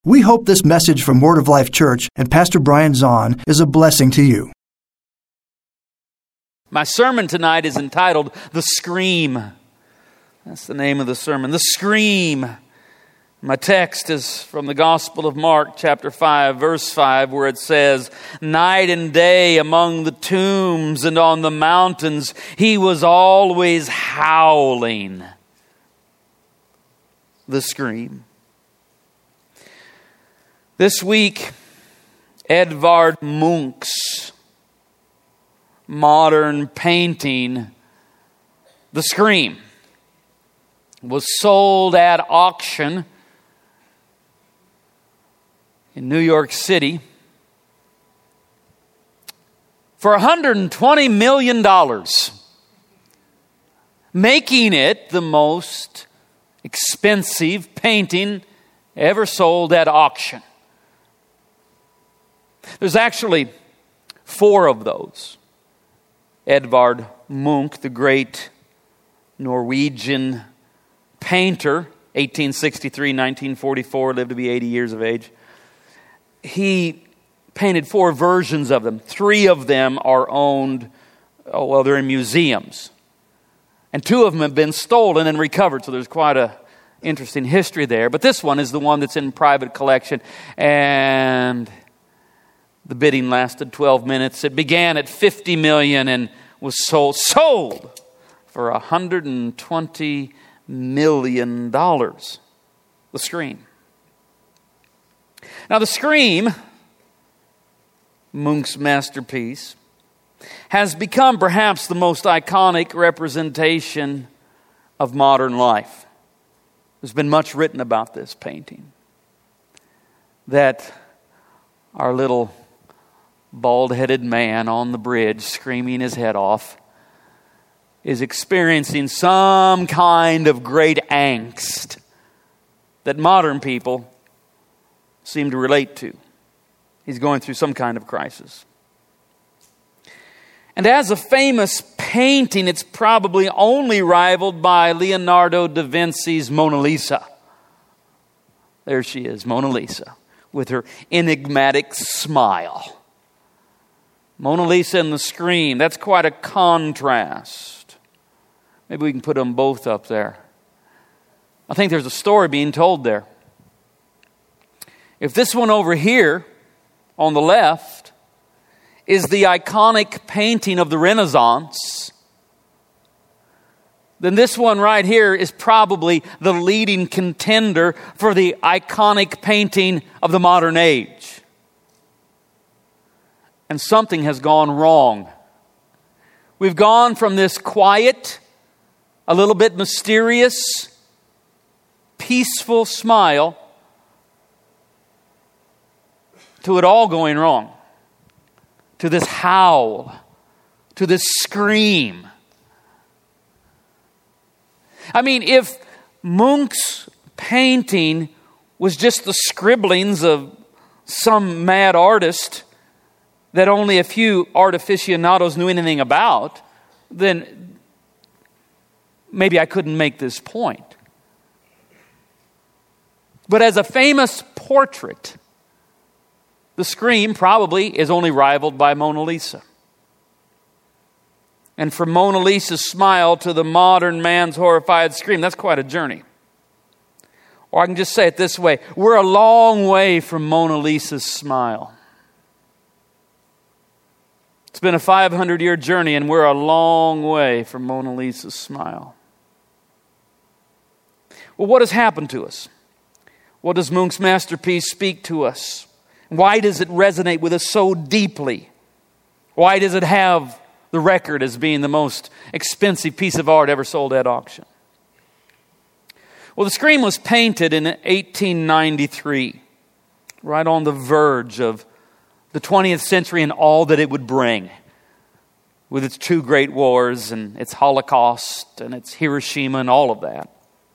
We hope this message from Word of Life Church and Pastor Brian Zahn is a blessing to you. My sermon tonight is entitled, The Scream. That's the name of the sermon, The Scream. My text is from the Gospel of Mark, chapter 5, verse 5, where it says, "Night and day among the tombs and on the mountains, he was always howling." The Scream. This week, Edvard Munch's modern painting, The Scream, was sold at auction in New York City for $120 million, making it the most expensive painting ever sold at auction. There's actually 4 of those. Edvard Munch, the great Norwegian painter, 1863-1944, lived to be 80 years of age. He painted 4 versions of them. 3 of them are owned, they're in museums. And 2 of them have been stolen and recovered, so there's quite a interesting history there. But this one is the one that's in private collection, and the bidding lasted 12 minutes. It began at $50 million and was sold for $120 million. The Scream. Now, The Scream, Munch's masterpiece, has become perhaps the most iconic representation of modern life. There's been much written about this painting. That our little bald-headed man on the bridge screaming his head off is experiencing some kind of great angst that modern people seem to relate to. He's going through some kind of crisis. And as a famous painting, it's probably only rivaled by Leonardo da Vinci's Mona Lisa. There she is, Mona Lisa, with her enigmatic smile. Mona Lisa and The Scream, that's quite a contrast. Maybe we can put them both up there. I think there's a story being told there. If this one over here on the left is the iconic painting of the Renaissance, then this one right here is probably the leading contender for the iconic painting of the modern age. And something has gone wrong. We've gone from this quiet, a little bit mysterious, peaceful smile to it all going wrong. To this howl, to this scream. I mean, if Munch's painting was just the scribblings of some mad artist that only a few art aficionados knew anything about, then maybe I couldn't make this point. But as a famous portrait, The Scream probably is only rivaled by Mona Lisa. And from Mona Lisa's smile to the modern man's horrified scream, that's quite a journey. Or I can just say it this way, we're a long way from Mona Lisa's smile. It's been a 500-year journey, and we're a long way from Mona Lisa's smile. Well, what has happened to us? What does Munch's masterpiece speak to us? Why does it resonate with us so deeply? Why does it have the record as being the most expensive piece of art ever sold at auction? Well, The Scream was painted in 1893, right on the verge of the 20th century and all that it would bring, with its 2 great wars and its Holocaust and its Hiroshima and all of that.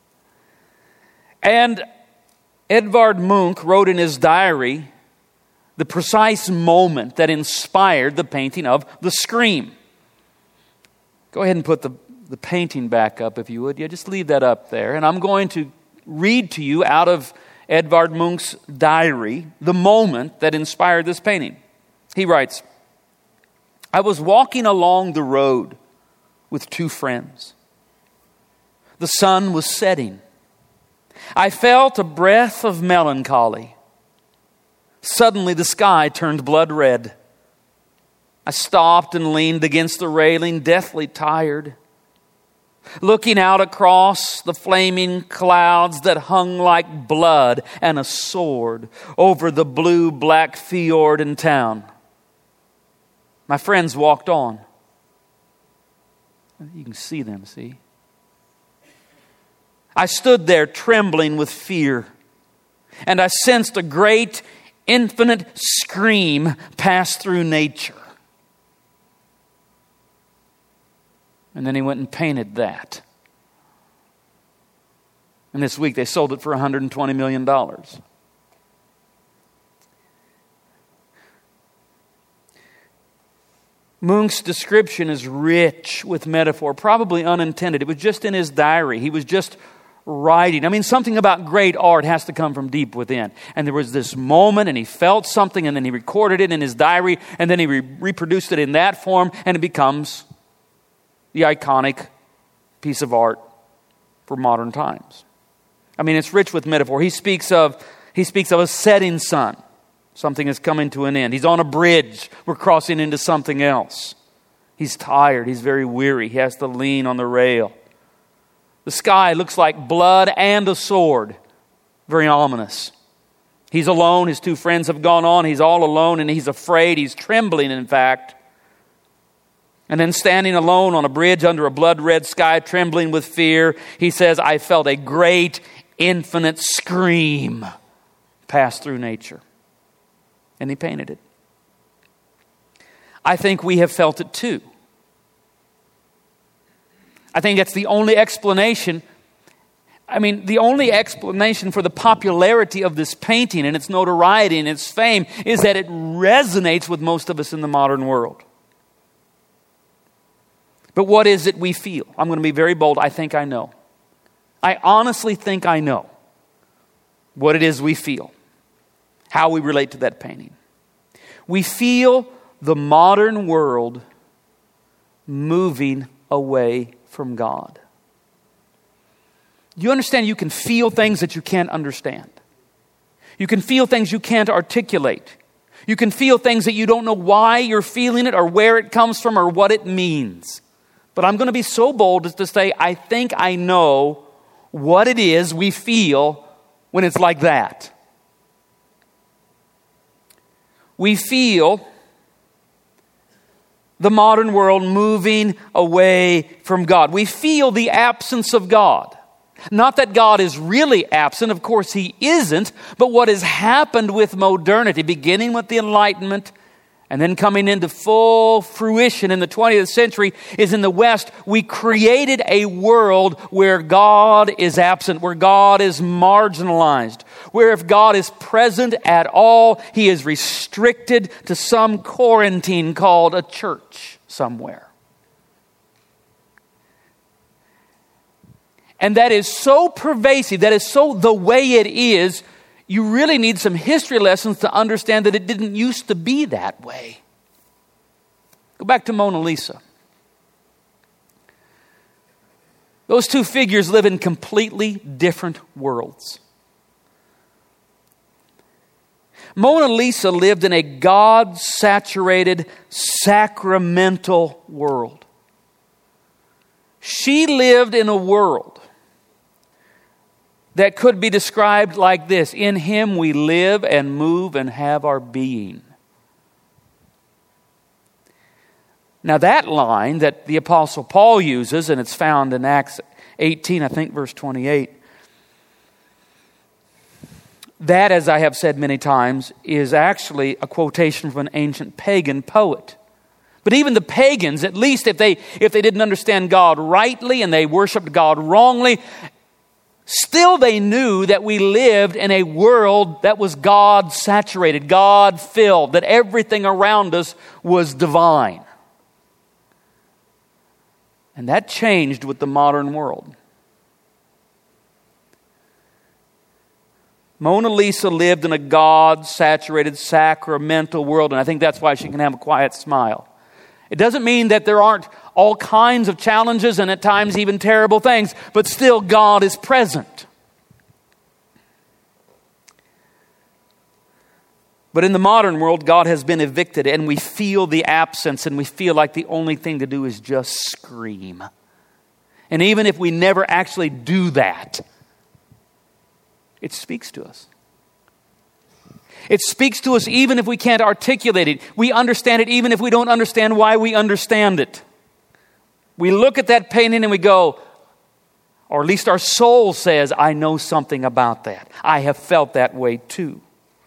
And Edvard Munch wrote in his diary the precise moment that inspired the painting of The Scream. Go ahead and put the painting back up if you would. Yeah, just leave that up there. And I'm going to read to you out of Edvard Munch's diary the moment that inspired this painting. He writes, "I was walking along the road with two friends. The sun was setting. I felt a breath of melancholy. Suddenly the sky turned blood red. I stopped and leaned against the railing, deathly tired, looking out across the flaming clouds that hung like blood and a sword over the blue-black fjord and town. My friends walked on." You can see them, see? "I stood there trembling with fear, and I sensed a great, infinite scream pass through nature." And then he went and painted that. And this week they sold it for $120 million. Munch's description is rich with metaphor, probably unintended. It was just in his diary. He was just writing. I mean, something about great art has to come from deep within. And there was this moment, and he felt something, and then he recorded it in his diary, and then he reproduced it in that form, and it becomes the iconic piece of art for modern times. I mean, it's rich with metaphor. He speaks of a setting sun. Something is coming to an end. He's on a bridge. We're crossing into something else. He's tired. He's very weary. He has to lean on the rail. The sky looks like blood and a sword. Very ominous. He's alone. His two friends have gone on. He's all alone, and he's afraid. He's trembling, in fact. And then standing alone on a bridge under a blood-red sky, trembling with fear, he says, "I felt a great, infinite scream pass through nature." And he painted it. I think we have felt it too. I think that's the only explanation. The only explanation for the popularity of this painting and its notoriety and its fame is that it resonates with most of us in the modern world. But what is it we feel? I'm going to be very bold. I think I know. I honestly think I know what it is we feel, how we relate to that painting. We feel the modern world moving away from God. You understand you can feel things that you can't understand. You can feel things you can't articulate. You can feel things that you don't know why you're feeling it or where it comes from or what it means. But I'm going to be so bold as to say, I think I know what it is we feel when it's like that. We feel the modern world moving away from God. We feel the absence of God. Not that God is really absent, of course He isn't, but what has happened with modernity, beginning with the Enlightenment and then coming into full fruition in the 20th century, is in the West, we created a world where God is absent, where God is marginalized, where if God is present at all, He is restricted to some quarantine called a church somewhere. And that is so pervasive, that is so the way it is, you really need some history lessons to understand that it didn't used to be that way. Go back to Mona Lisa. Those two figures live in completely different worlds. Mona Lisa lived in a God-saturated, sacramental world. She lived in a world that could be described like this: in Him we live and move and have our being. Now that line that the Apostle Paul uses, and it's found in Acts 18, I think verse 28, that, as I have said many times, is actually a quotation from an ancient pagan poet. But even the pagans, at least if they didn't understand God rightly and they worshiped God wrongly, still they knew that we lived in a world that was God-saturated, God-filled, that everything around us was divine. And that changed with the modern world. Mona Lisa lived in a God-saturated, sacramental world, and I think that's why she can have a quiet smile. It doesn't mean that there aren't all kinds of challenges and at times even terrible things, but still God is present. But in the modern world, God has been evicted, and we feel the absence, and we feel like the only thing to do is just scream. And even if we never actually do that, it speaks to us. It speaks to us even if we can't articulate it. We understand it even if we don't understand why we understand it. We look at that painting and we go, or at least our soul says, I know something about that. I have felt that way too.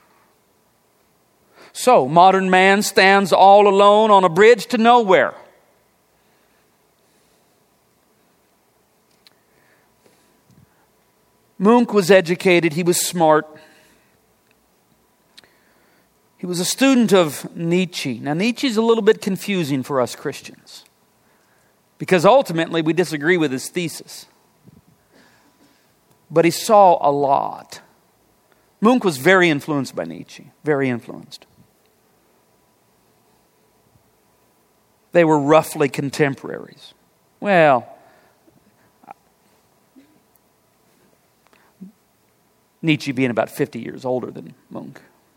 So, modern man stands all alone on a bridge to nowhere. Munch was educated, he was smart. He was a student of Nietzsche. Now, Nietzsche's a little bit confusing for us Christians because ultimately we disagree with his thesis. But he saw a lot. Munch was very influenced by Nietzsche, very influenced. They were roughly contemporaries. Well, Nietzsche being about 50 years older than Munch.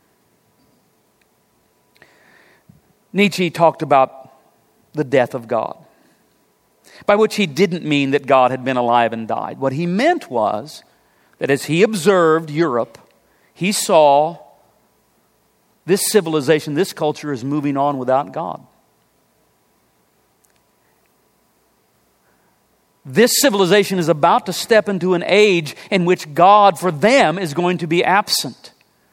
Nietzsche talked about the death of God, by which he didn't mean that God had been alive and died. What he meant was that as he observed Europe, he saw this civilization, this culture is moving on without God. This civilization is about to step into an age in which God, for them, is going to be absent.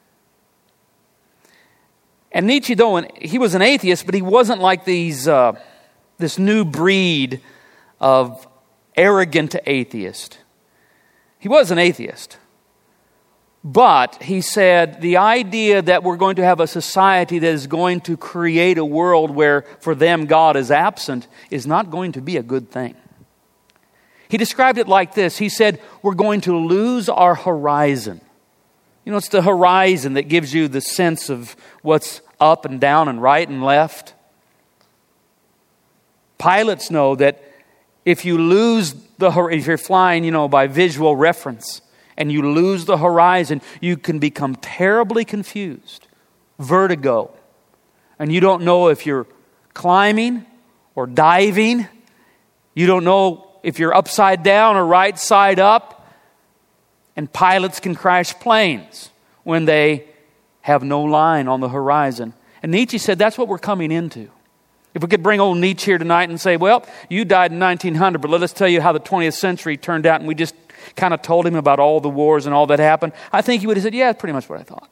And Nietzsche, though he was an atheist, but he wasn't like this new breed of arrogant atheist. He was an atheist. But he said the idea that we're going to have a society that is going to create a world where for them God is absent is not going to be a good thing. He described it like this. He said, we're going to lose our horizon. You know, it's the horizon that gives you the sense of what's up and down and right and left. Pilots know that if you lose if you're flying, by visual reference, and you lose the horizon, you can become terribly confused. Vertigo. And you don't know if you're climbing or diving. You don't know if you're upside down or right side up. And pilots can crash planes when they have no line on the horizon. And Nietzsche said that's what we're coming into. If we could bring old Nietzsche here tonight and say, well, you died in 1900, but let us tell you how the 20th century turned out, and we just kind of told him about all the wars and all that happened, I think he would have said, yeah, that's pretty much what I thought.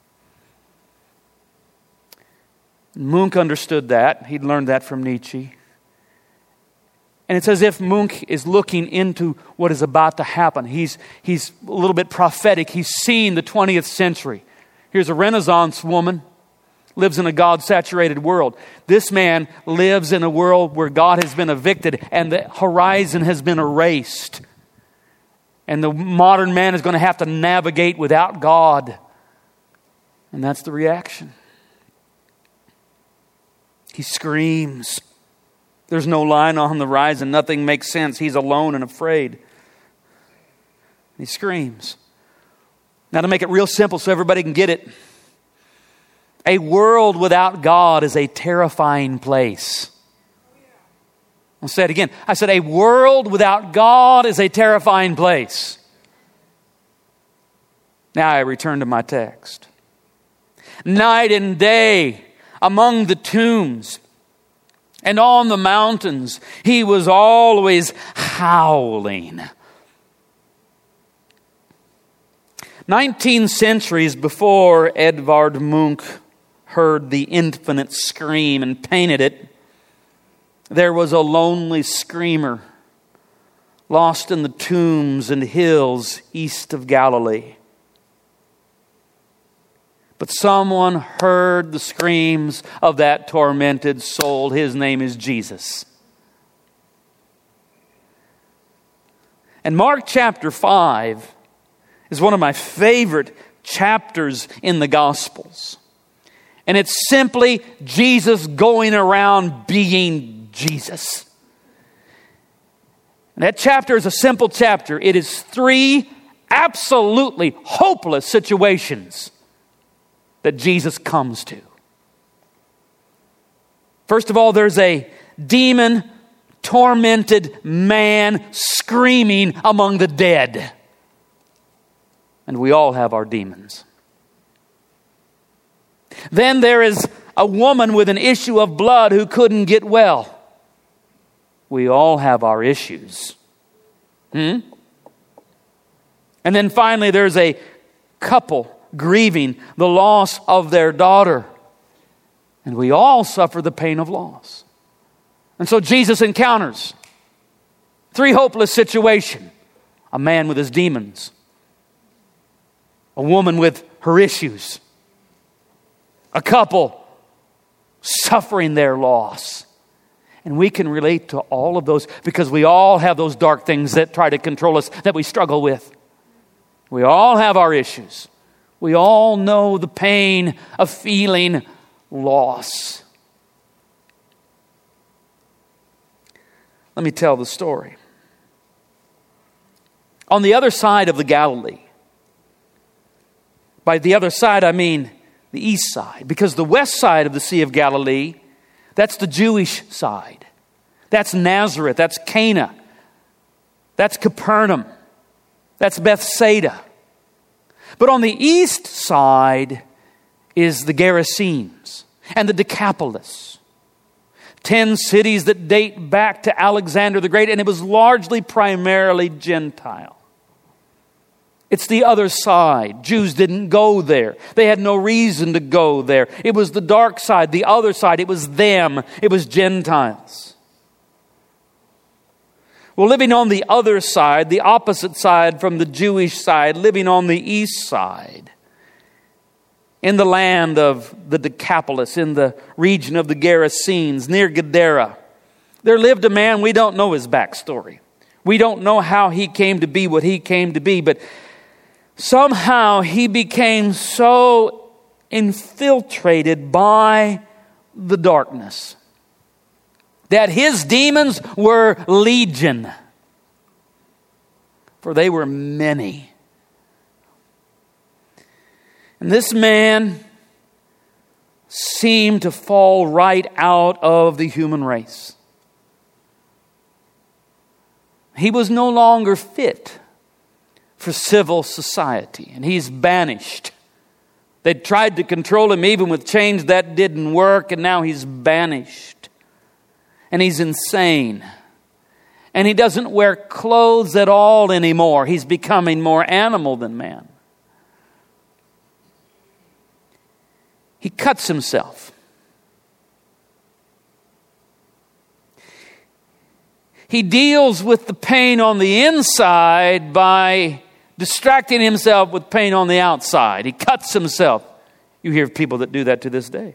Munch understood that. He'd learned that from Nietzsche. And it's as if Munch is looking into what is about to happen. He's a little bit prophetic. He's seen the 20th century. Here's a Renaissance woman, lives in a God-saturated world. This man lives in a world where God has been evicted and the horizon has been erased. And the modern man is going to have to navigate without God. And that's the reaction. He screams. There's no line on the horizon. Nothing makes sense. He's alone and afraid. He screams. Now, to make it real simple so everybody can get it, a world without God is a terrifying place. I'll say it again. I said a world without God is a terrifying place. Now I return to my text. Night and day among the tombs and on the mountains, he was always howling. 19 centuries before Edvard Munch heard the infinite scream and painted it, there was a lonely screamer lost in the tombs and hills east of Galilee. But someone heard the screams of that tormented soul. His name is Jesus. And Mark chapter 5 is one of my favorite chapters in the Gospels. And it's simply Jesus going around being Jesus. And that chapter is a simple chapter. It is 3 absolutely hopeless situations that Jesus comes to. First of all, there's a demon-tormented man screaming among the dead. And we all have our demons. Then there is a woman with an issue of blood who couldn't get well. We all have our issues. And then finally, there's a couple grieving the loss of their daughter. And we all suffer the pain of loss. And so Jesus encounters 3 hopeless situations. A man with his demons. A woman with her issues. A couple suffering their loss. And we can relate to all of those because we all have those dark things that try to control us, that we struggle with. We all have our issues. We all know the pain of feeling loss. Let me tell the story. On the other side of the Galilee, by the other side I mean the east side, because the west side of the Sea of Galilee, that's the Jewish side. That's Nazareth, that's Cana, that's Capernaum, that's Bethsaida. But on the east side is the Gerasenes and the Decapolis. 10 cities that date back to Alexander the Great, and it was largely primarily Gentile. It's the other side. Jews didn't go there. They had no reason to go there. It was the dark side, the other side. It was them. It was Gentiles. Well, living on the other side, the opposite side from the Jewish side, living on the east side, in the land of the Decapolis, in the region of the Gerasenes, near Gadara, there lived a man, we don't know his backstory. We don't know how he came to be what he came to be, but somehow he became so infiltrated by the darkness that his demons were legion, for they were many. And this man seemed to fall right out of the human race. He was no longer fit for civil society, and he's banished. They tried to control him even with chains. That didn't work, and now he's banished. And he's insane. And he doesn't wear clothes at all anymore. He's becoming more animal than man. He cuts himself. He deals with the pain on the inside by distracting himself with pain on the outside. He cuts himself. You hear people that do that to this day.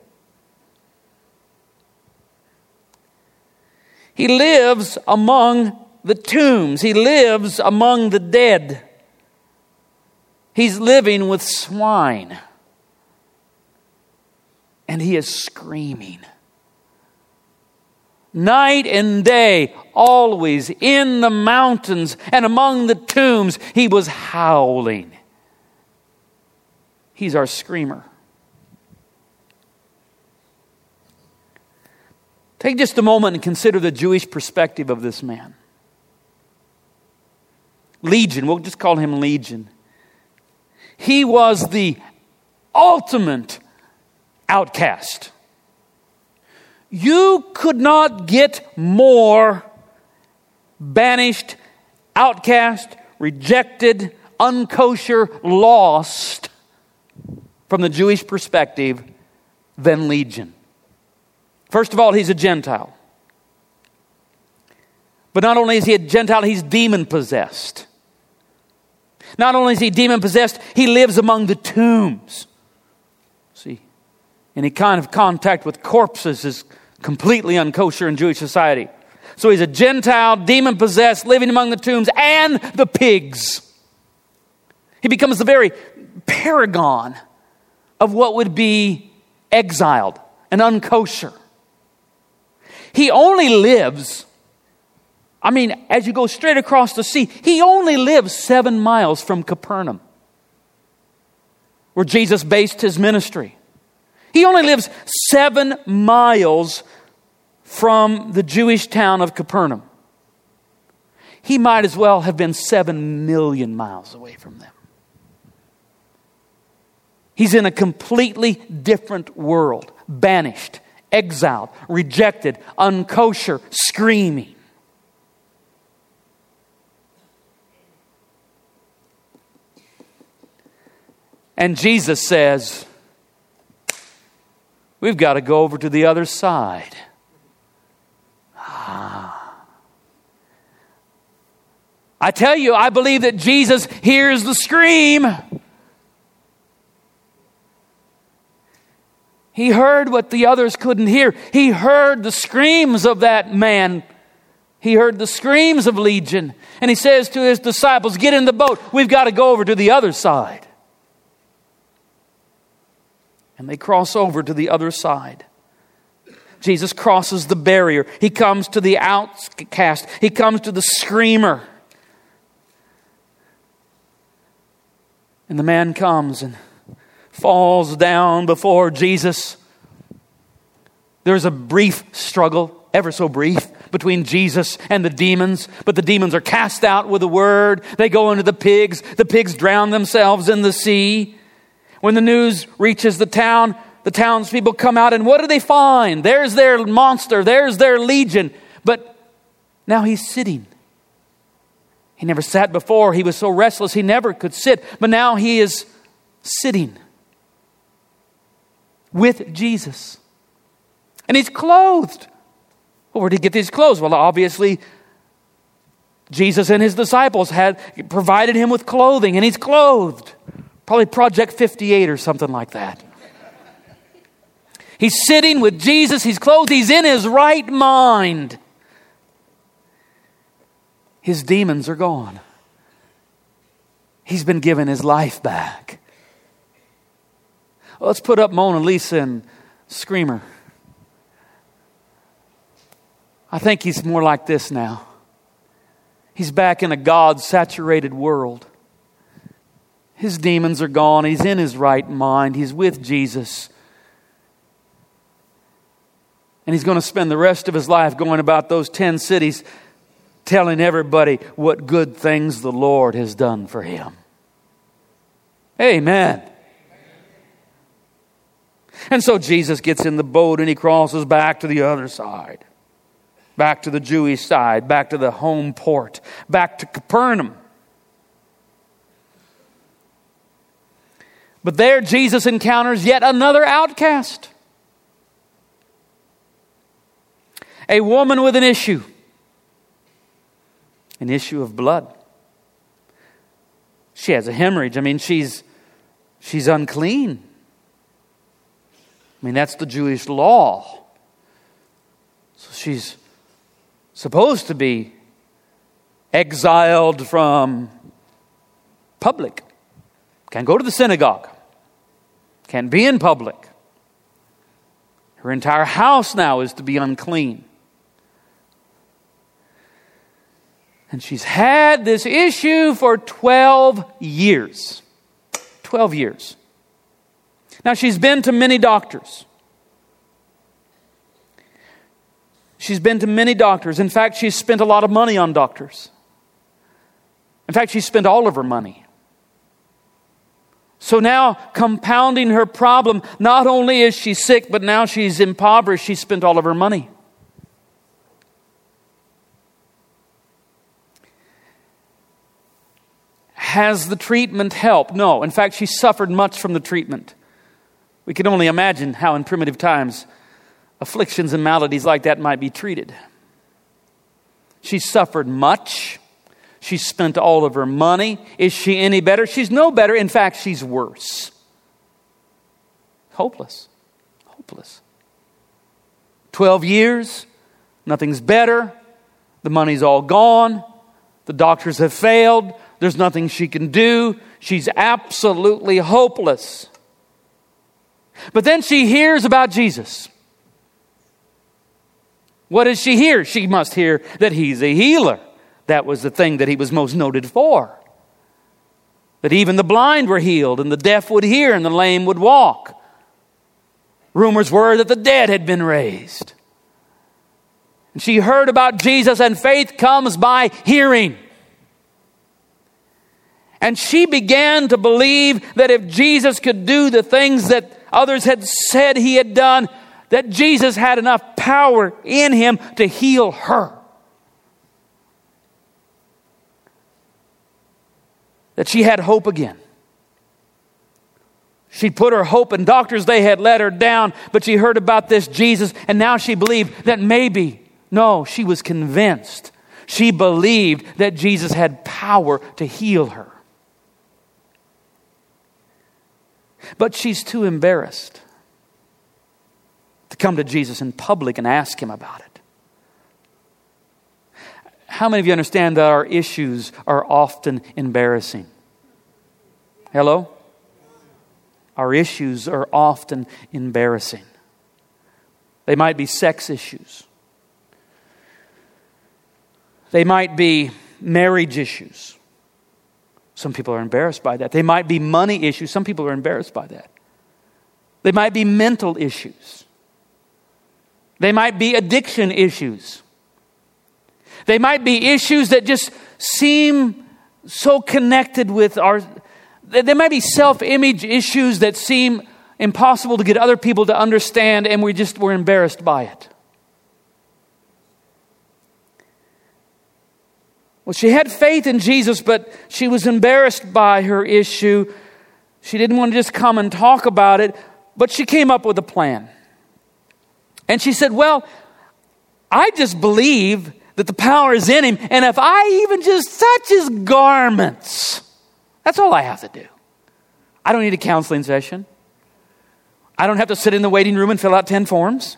He lives among the tombs. He lives among the dead. He's living with swine. And he is screaming. Night and day, always in the mountains and among the tombs, he was howling. He's our screamer. Take just a moment and consider the Jewish perspective of this man. Legion, we'll just call him Legion. He was the ultimate outcast. You could not get more banished, outcast, rejected, unkosher, lost from the Jewish perspective than Legion. First of all, he's a Gentile. But not only is he a Gentile, he's demon-possessed. Not only is he demon-possessed, he lives among the tombs. See, any kind of contact with corpses is completely unkosher in Jewish society. So he's a Gentile, demon-possessed, living among the tombs and the pigs. He becomes the very paragon of what would be exiled and unkosher. He only lives, as you go straight across the sea, he only lives 7 miles from Capernaum, where Jesus based his ministry. He only lives 7 miles from the Jewish town of Capernaum. He might as well have been 7 million miles away from them. He's in a completely different world, banished, exiled, rejected, unkosher, screaming. And Jesus says, we've got to go over to the other side. I tell you, I believe that Jesus hears the scream. He heard what the others couldn't hear. He heard the screams of that man. He heard the screams of Legion. And he says to his disciples, get in the boat. We've got to go over to the other side. And they cross over to the other side. Jesus crosses the barrier. He comes to the outcast. He comes to the screamer. And the man comes and falls down before Jesus. There's a brief struggle, ever so brief, between Jesus and the demons. But the demons are cast out with a word. They go into the pigs. The pigs drown themselves in the sea. When the news reaches the town, the townspeople come out, and what do they find? There's their monster. There's their legion. But now he's sitting. He never sat before. He was so restless he never could sit. But now he is sitting with Jesus. And he's clothed. Well, where did he get these clothes? Well, obviously, Jesus and his disciples had provided him with clothing, and he's clothed. Probably Project 58 or something like that. He's sitting with Jesus. He's clothed. He's in his right mind. His demons are gone. He's been given his life back. Well, let's put up Mona Lisa and Screamer. I think he's more like this now. He's back in a God-saturated world. His demons are gone. He's in his right mind. He's with Jesus. And he's going to spend the rest of his life going about those 10 cities telling everybody what good things the Lord has done for him. Amen. And so Jesus gets in the boat and he crosses back to the other side. Back to the Jewish side. Back to the home port. Back to Capernaum. But there Jesus encounters yet another outcast. A woman with an issue. An issue of blood. She has a hemorrhage. She's unclean. That's the Jewish law. So she's supposed to be exiled from public. Can't go to the synagogue. Can't be in public. Her entire house now is to be unclean. And she's had this issue for 12 years. 12 years. Now, she's been to many doctors. She's been to many doctors. In fact, she's spent a lot of money on doctors. In fact, she spent all of her money. So now, compounding her problem, not only is she sick, but now she's impoverished. She spent all of her money. Has the treatment helped? No. In fact, she suffered much from the treatment. We can only imagine how in primitive times afflictions and maladies like that might be treated. She suffered much. She spent all of her money. Is she any better? She's no better. In fact, she's worse. Hopeless. Hopeless. 12 years. Nothing's better. The money's all gone. The doctors have failed. There's nothing she can do. She's absolutely hopeless. But then she hears about Jesus. What does she hear? She must hear that He's a healer. That was the thing that He was most noted for. That even the blind were healed, and the deaf would hear, and the lame would walk. Rumors were that the dead had been raised. And she heard about Jesus, and faith comes by hearing. And she began to believe that if Jesus could do the things that others had said He had done, that Jesus had enough power in Him to heal her. That she had hope again. She put her hope in doctors. They had let her down, but she heard about this Jesus, and now she believed that she was convinced. She believed that Jesus had power to heal her. But she's too embarrassed to come to Jesus in public and ask Him about it. How many of you understand that our issues are often embarrassing? Hello? Our issues are often embarrassing. They might be sex issues. They might be marriage issues. Some people are embarrassed by that. They might be money issues. Some people are embarrassed by that. They might be mental issues. They might be addiction issues. They might be issues that just seem so connected with there might be self-image issues that seem impossible to get other people to understand, and we're embarrassed by it. Well, she had faith in Jesus, but she was embarrassed by her issue. She didn't want to just come and talk about it, but she came up with a plan. And she said, well, I just believe that the power is in Him, and if I even just touch His garments, that's all I have to do. I don't need a counseling session. I don't have to sit in the waiting room and fill out 10 forms.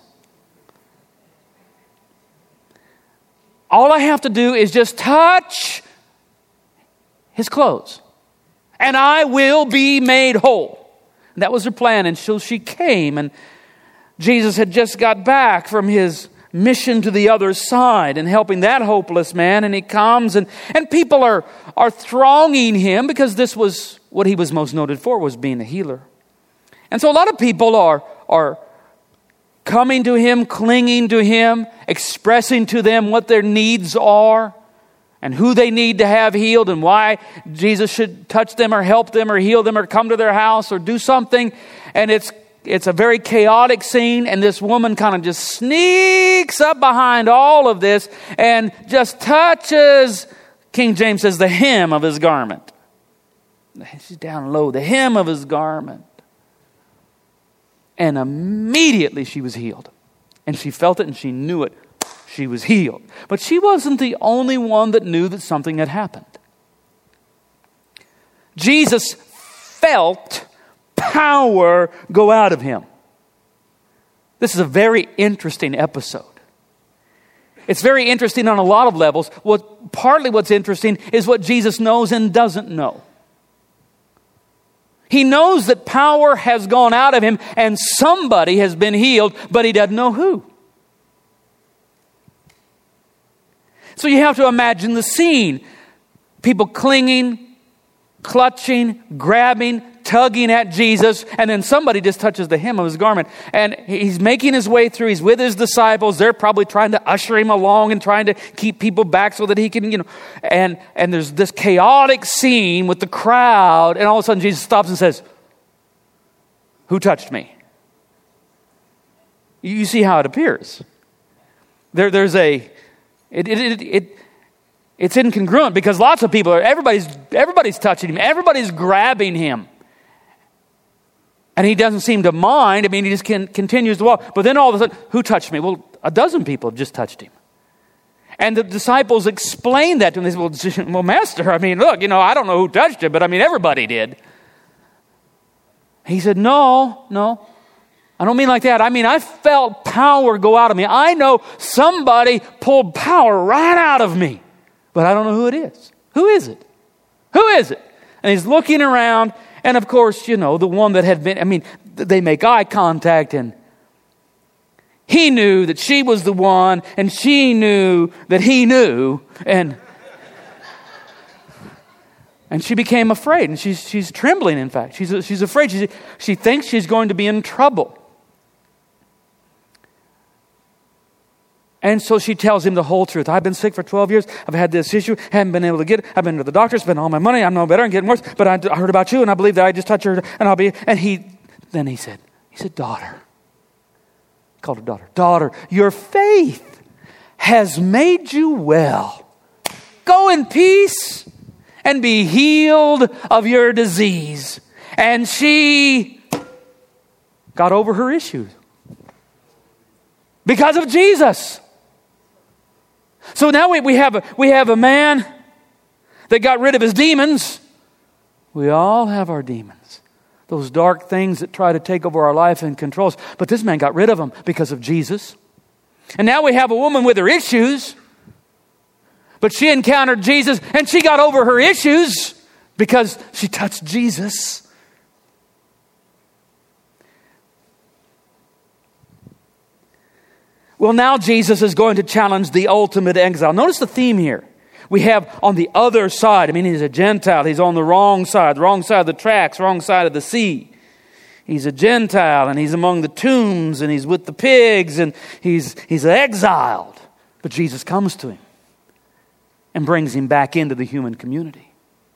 All I have to do is just touch His clothes, and I will be made whole. And that was her plan. And so she came, and Jesus had just got back from His mission to the other side and helping that hopeless man. And He comes, and people are thronging Him, because this was what He was most noted for, was being a healer. And so a lot of people are coming to Him, clinging to Him, expressing to them what their needs are and who they need to have healed and why Jesus should touch them or help them or heal them or come to their house or do something. And it's a very chaotic scene, and this woman kind of just sneaks up behind all of this and just touches, King James says, the hem of His garment. She's down low, the hem of His garment. And immediately she was healed. And she felt it and she knew it. She was healed. But she wasn't the only one that knew that something had happened. Jesus felt power go out of Him. This is a very interesting episode. It's very interesting on a lot of levels. Partly what's interesting is what Jesus knows and doesn't know. He knows that power has gone out of Him and somebody has been healed, but He doesn't know who. So you have to imagine the scene. People clinging, clutching, grabbing, tugging at Jesus, and then somebody just touches the hem of His garment. And He's making His way through. He's with His disciples. They're probably trying to usher Him along and trying to keep people back so that He can, and there's this chaotic scene with the crowd, and all of a sudden Jesus stops and says, "Who touched me?" You see how it appears. It's incongruent, because lots of people everybody's touching Him, everybody's grabbing Him. And He doesn't seem to mind. I mean, He just continues to walk. But then all of a sudden, who touched me? Well, a dozen people just touched Him. And the disciples explained that to Him. They said, well, Master, I mean, look, I don't know who touched Him, but I mean, everybody did. He said, no, I don't mean like that. I mean, I felt power go out of me. I know somebody pulled power right out of me, but I don't know who it is. Who is it? Who is it? And he's looking around, and of course, the one that had been, they make eye contact, and he knew that she was the one, and she knew that he knew, and she became afraid, and she's trembling, in fact. She's afraid. She thinks she's going to be in trouble. And so she tells him the whole truth. I've been sick for 12 years. I've had this issue. Haven't been able to get it. I've been to the doctor. Spent all my money. I'm no better. I'm getting worse. But I heard about you, and I believe that I just touched her, and I'll be... And he said, daughter. He called her daughter. Daughter, your faith has made you well. Go in peace and be healed of your disease. And she got over her issues because of Jesus. So now we have a man that got rid of his demons. We all have our demons. Those dark things that try to take over our life and control us. But this man got rid of them because of Jesus. And now we have a woman with her issues. But she encountered Jesus and she got over her issues because she touched Jesus. Well, now Jesus is going to challenge the ultimate exile. Notice the theme here. We have on the other side, he's a Gentile. He's on the wrong side of the tracks, wrong side of the sea. He's a Gentile and he's among the tombs and he's with the pigs and he's exiled. But Jesus comes to him and brings him back into the human community.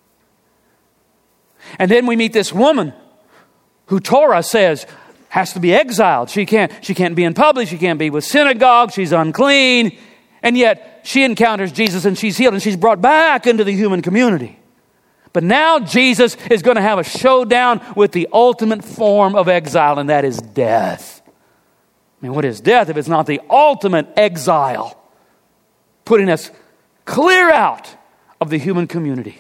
And then we meet this woman who Torah says has to be exiled. She can't be in public. She can't be with synagogue. She's unclean. And yet she encounters Jesus and she's healed and she's brought back into the human community. But now Jesus is going to have a showdown with the ultimate form of exile, and that is death. What is death if it's not the ultimate exile? Putting us clear out of the human community.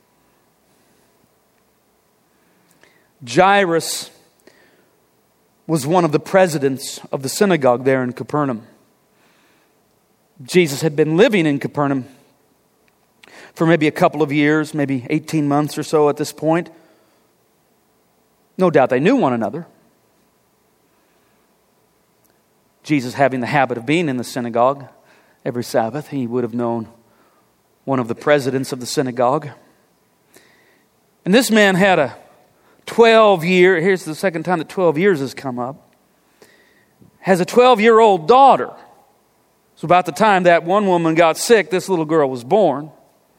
Jairus was one of the presidents of the synagogue there in Capernaum. Jesus had been living in Capernaum for maybe a couple of years, maybe 18 months or so at this point. No doubt they knew one another. Jesus, having the habit of being in the synagogue every Sabbath, he would have known one of the presidents of the synagogue. And this man had a 12-year, here's the second time that 12 years has come up, has a 12-year-old daughter. So about the time that one woman got sick, this little girl was born.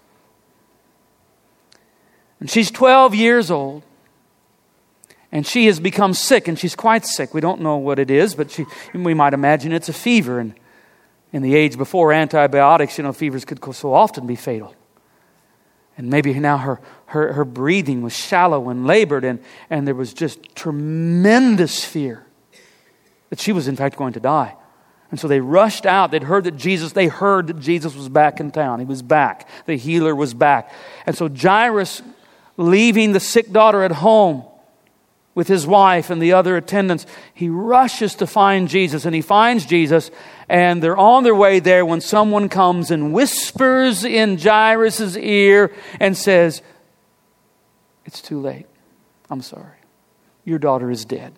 And she's 12 years old. And she has become sick, and she's quite sick. We don't know what it is, but we might imagine it's a fever. And in the age before antibiotics, fevers could so often be fatal. And maybe now her breathing was shallow and labored, and there was just tremendous fear that she was in fact going to die. And so they rushed out. They heard that Jesus was back in town. He was back. The healer was back. And so Jairus, leaving the sick daughter at home with his wife and the other attendants, he rushes to find Jesus. And he finds Jesus, and they're on their way there when someone comes and whispers in Jairus' ear and says, "It's too late. I'm sorry. Your daughter is dead.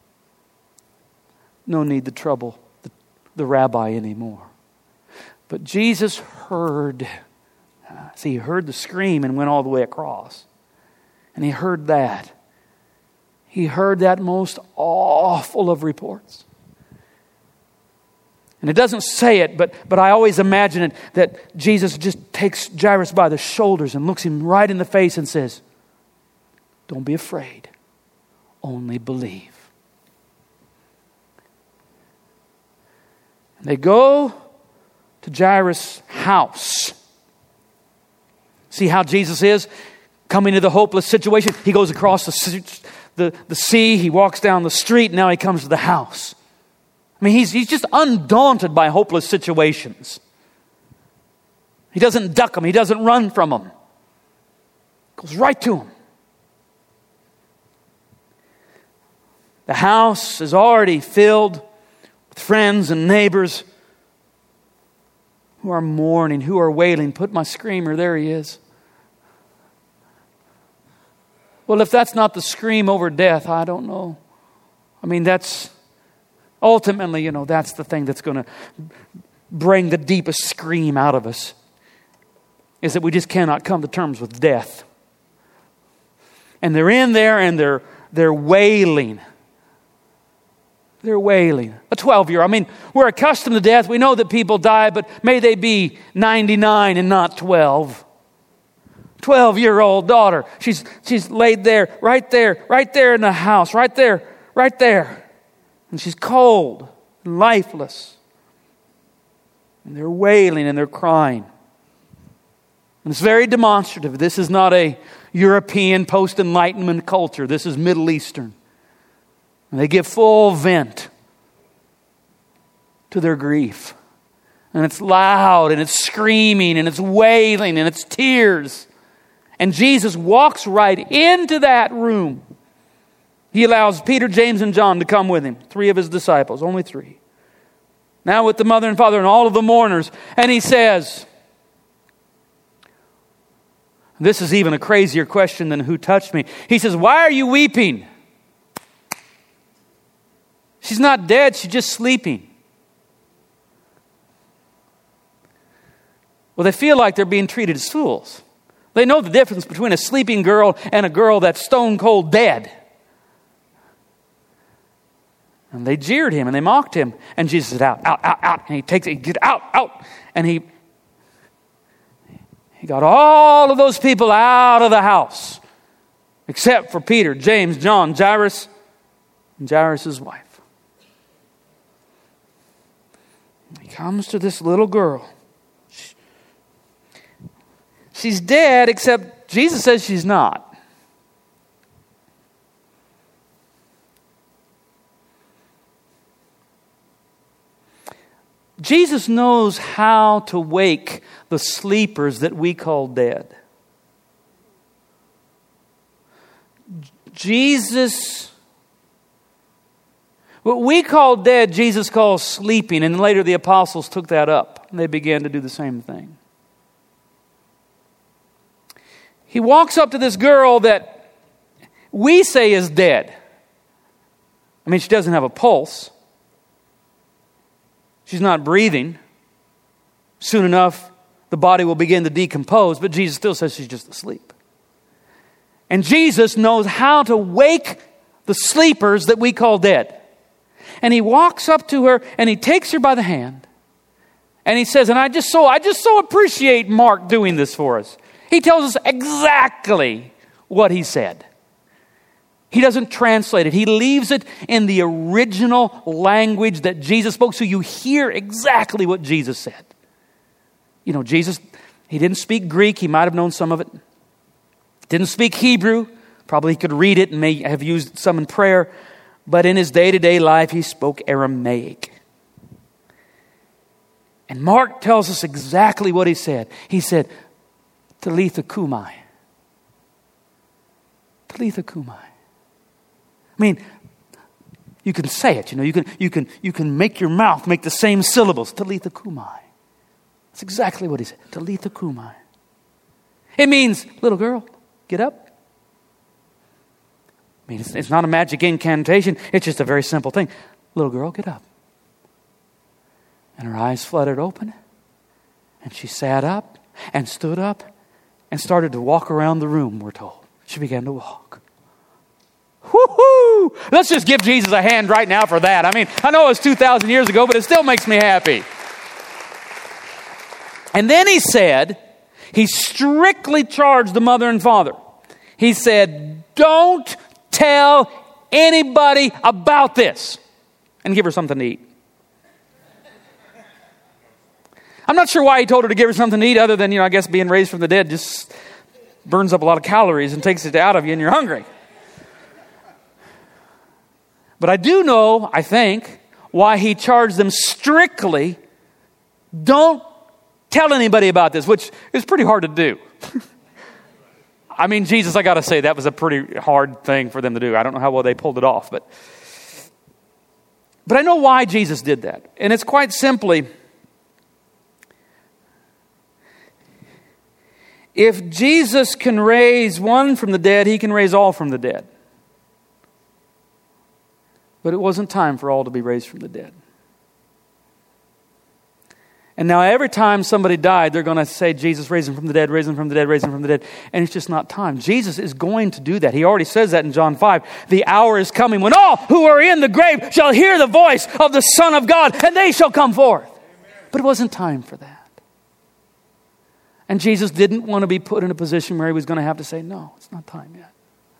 No need to trouble the rabbi anymore." But Jesus heard. He heard the scream and went all the way across. And he heard that. He heard that most awful of reports. And it doesn't say it, but I always imagine it, that Jesus just takes Jairus by the shoulders and looks him right in the face and says, "Don't be afraid, only believe." And they go to Jairus' house. See how Jesus is coming to the hopeless situation? He goes across the sea, he walks down the street, now he comes to the house. He's just undaunted by hopeless situations. He doesn't duck them, he doesn't run from them. Goes right to them. The house is already filled with friends and neighbors who are mourning, who are wailing. Put my screamer, there he is. Well, if that's not the scream over death, I don't know. I mean, that's ultimately, that's the thing that's going to bring the deepest scream out of us, is that we just cannot come to terms with death. And they're in there and they're wailing. They're wailing. A 12-year-old. I mean, we're accustomed to death. We know that people die, but may they be 99 and not 12. 12-year-old daughter. She's laid there, right there in the house, right there. And she's cold and lifeless. And they're wailing and they're crying. And it's very demonstrative. This is not a European post-Enlightenment culture. This is Middle Eastern. And they give full vent to their grief. And it's loud and it's screaming and it's wailing and it's tears. And Jesus walks right into that room. He allows Peter, James, and John to come with him. 3 of his disciples, only 3. Now with the mother and father and all of the mourners. And he says, this is even a crazier question than who touched me. He says, why are you weeping? She's not dead, she's just sleeping. Well, they feel like they're being treated as fools. They know the difference between a sleeping girl and a girl that's stone cold dead. And they jeered him and they mocked him. And Jesus said, out. And he get out. And he got all of those people out of the house. Except for Peter, James, John, Jairus, and Jairus' wife. He comes to this little girl. She's dead, except Jesus says she's not. Jesus knows how to wake the sleepers that we call dead. What we call dead, Jesus calls sleeping, and later the apostles took that up, and they began to do the same thing. He walks up to this girl that we say is dead. I mean, she doesn't have a pulse. She's not breathing. Soon enough, the body will begin to decompose, but Jesus still says she's just asleep. And Jesus knows how to wake the sleepers that we call dead. And he walks up to her and he takes her by the hand. And he says, and I just so appreciate Mark doing this for us. He tells us exactly what he said. He doesn't translate it. He leaves it in the original language that Jesus spoke, so you hear exactly what Jesus said. Jesus, he didn't speak Greek. He might have known some of it. Didn't speak Hebrew. Probably he could read it and may have used some in prayer. But in his day-to-day life, he spoke Aramaic. And Mark tells us exactly what he said. He said, Talitha kumai. Talitha kumai. I mean, you can say it, you can make your mouth make the same syllables. Talitha kumai. That's exactly what he said. Talitha kumai. It means, little girl, get up. I mean, it's not a magic incantation. It's just a very simple thing. Little girl, get up. And her eyes fluttered open. And she sat up and stood up and started to walk around the room, we're told. She began to walk. Woo-hoo! Let's just give Jesus a hand right now for that. I mean, I know it was 2,000 years ago, but it still makes me happy. And then he said, he strictly charged the mother and father. He said, don't tell anybody about this. And give her something to eat. I'm not sure why he told her to give her something to eat other than, I guess being raised from the dead just burns up a lot of calories and takes it out of you and you're hungry. But I do know, I think, why he charged them strictly, don't tell anybody about this, which is pretty hard to do. I mean, Jesus, I got to say, that was a pretty hard thing for them to do. I don't know how well they pulled it off, but I know why Jesus did that. And it's quite simply, If Jesus can raise one from the dead, He can raise all from the dead. But it wasn't time for all to be raised from the dead. And now every time somebody died, they're going to say, Jesus, raise him from the dead, raise him from the dead, raise him from the dead. And it's just not time. Jesus is going to do that. He already says that in John 5. The hour is coming when all who are in the grave shall hear the voice of the Son of God, and they shall come forth. Amen. But it wasn't time for that. And Jesus didn't want to be put in a position where He was going to have to say, no, it's not time yet.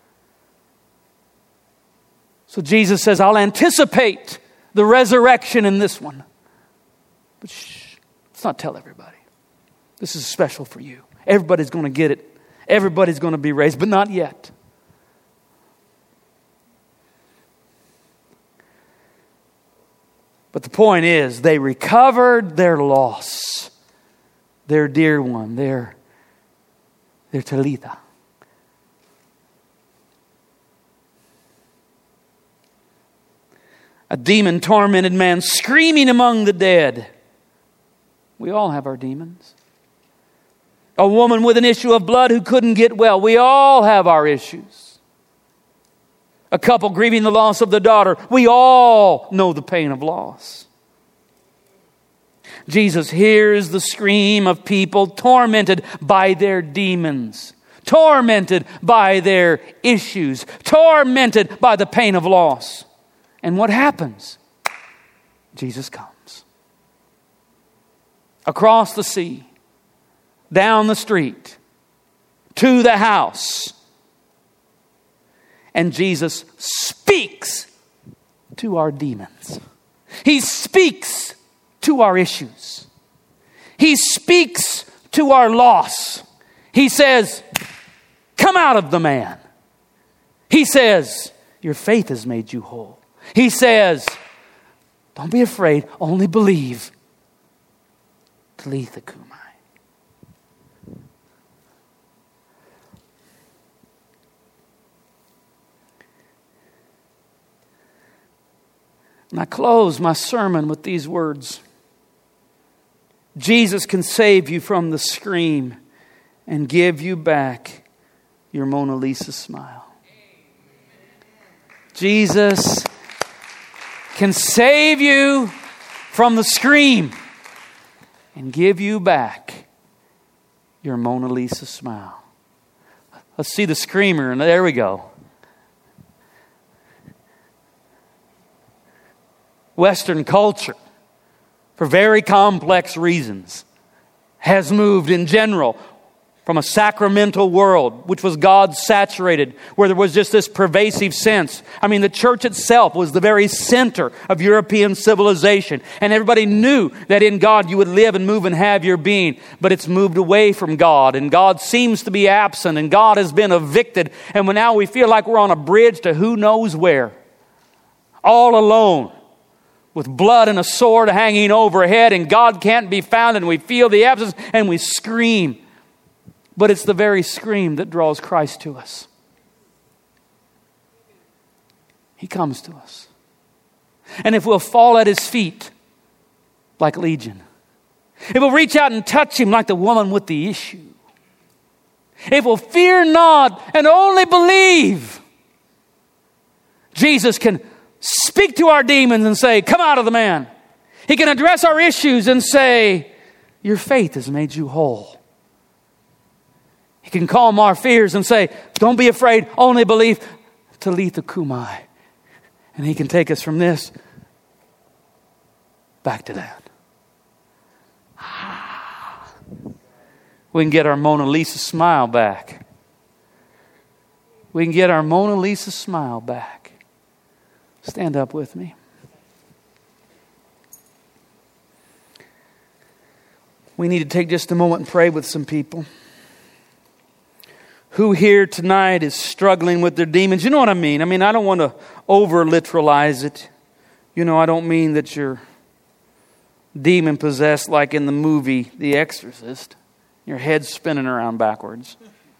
So Jesus says, I'll anticipate the resurrection in this one. But shh, let's not tell everybody. This is special for you. Everybody's going to get it. Everybody's going to be raised, but not yet. But the point is, they recovered their loss. Their dear one, their Talitha. A demon-tormented man screaming among the dead. We all have our demons. A woman with an issue of blood who couldn't get well. We all have our issues. A couple grieving the loss of the daughter. We all know the pain of loss. Jesus hears the scream of people tormented by their demons, tormented by their issues, tormented by the pain of loss. And what happens? Jesus comes. Across the sea, down the street, to the house. And Jesus speaks to our demons. He speaks to our issues. He speaks to our loss. He says, come out of the man. He says, your faith has made you whole. He says, don't be afraid, only believe. Talitha Kumai. And I close my sermon with these words. Jesus can save you from the scream and give you back your Mona Lisa smile. Jesus can save you from the scream and give you back your Mona Lisa smile. Let's see the screamer, and there we go. Western culture, for very complex reasons, has moved in general from a sacramental world, which was God-saturated, where there was just this pervasive sense. I mean, the church itself was the very center of European civilization. And everybody knew that in God you would live and move and have your being. But it's moved away from God, and God seems to be absent, and God has been evicted. And now we feel like we're on a bridge to who knows where. All alone, with blood and a sword hanging overhead, and God can't be found, and we feel the absence, and we scream. But it's the very scream that draws Christ to us. He comes to us. And if we'll fall at His feet like Legion, if we'll reach out and touch Him like the woman with the issue, if we'll fear not and only believe, Jesus can speak to our demons and say, come out of the man. He can address our issues and say, your faith has made you whole. He can calm our fears and say, don't be afraid, only believe. Talitha Kumai. And He can take us from this back to that. We can get our Mona Lisa smile back. We can get our Mona Lisa smile back. Stand up with me. We need to take just a moment and pray with some people. Who here tonight is struggling with their demons? You know what I mean? I don't want to over-literalize it. I don't mean that you're demon-possessed like in the movie The Exorcist. Your head's spinning around backwards.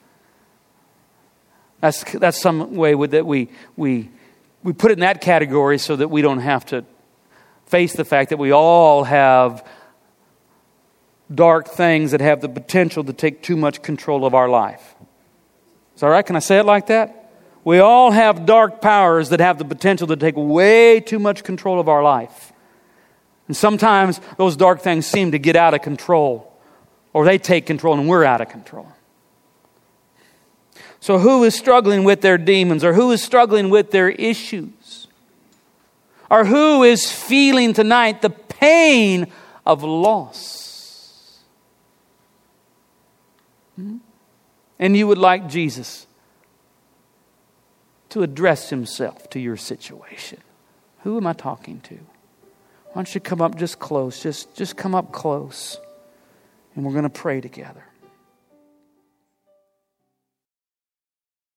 That's some way that we put it in that category so that we don't have to face the fact that we all have dark things that have the potential to take too much control of our life. Is that right? Can I say it like that? We all have dark powers that have the potential to take way too much control of our life. And sometimes those dark things seem to get out of control, or they take control and we're out of control. So who is struggling with their demons, or who is struggling with their issues? Or who is feeling tonight the pain of loss? And you would like Jesus to address Himself to your situation. Who am I talking to? Why don't you come up just close? Just come up close. And we're going to pray together.